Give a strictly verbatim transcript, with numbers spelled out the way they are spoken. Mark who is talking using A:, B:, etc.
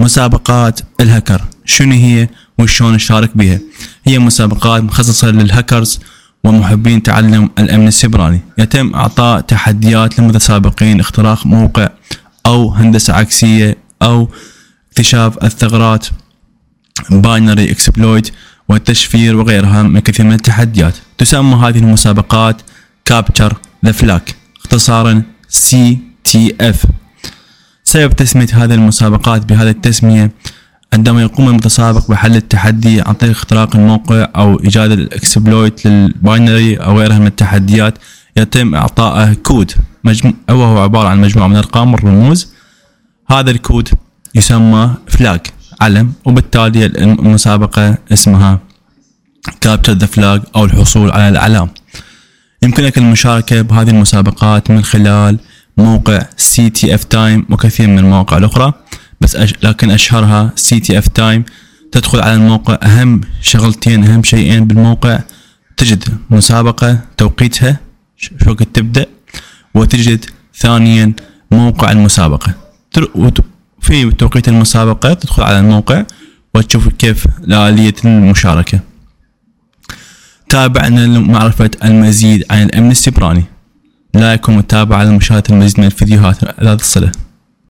A: مسابقات الهكر شنو هي وشون نشارك بها؟ هي مسابقات مخصصة للهكرز ومحبين تعلم الأمن السيبراني. يتم إعطاء تحديات للمتسابقين اختراق موقع أو هندسة عكسية أو اكتشاف الثغرات باينري اكسبلويت والتشفير وغيرها من كثير من التحديات. تسمى هذه المسابقات كابتشر ذا فلاج، اختصارا سي تي اف. سبب تسمية هذه المسابقات بهذه التسمية عندما يقوم المتسابق بحل التحدي عن طريق اختراق الموقع أو إيجاد الإكسبلويت للباينري أو غيرها من التحديات، يتم إعطائه كود مجمو... وهو عبارة عن مجموعة من الأرقام والرموز. هذا الكود يسمى فلاج، علم، وبالتالي المسابقة اسمها كابتشر ذا فلاج أو الحصول على الأعلام. يمكنك المشاركة بهذه المسابقات من خلال موقع سي تي اف تايم وكثير من المواقع الأخرى، بس أش... لكن أشهرها سي تي اف تايم. تدخل على الموقع، أهم شغلتين أهم شيئين بالموقع، تجد مسابقة توقيتها شو وقت تبدأ، وتجد ثانيا موقع المسابقة. تر... في توقيت المسابقة تدخل على الموقع وتشوف كيف آلية المشاركة. تابعنا لمعرفة المزيد عن الأمن السيبراني. لا يكون متابعة لمشاهدة المزيد من الفيديوهات ذات الصلة.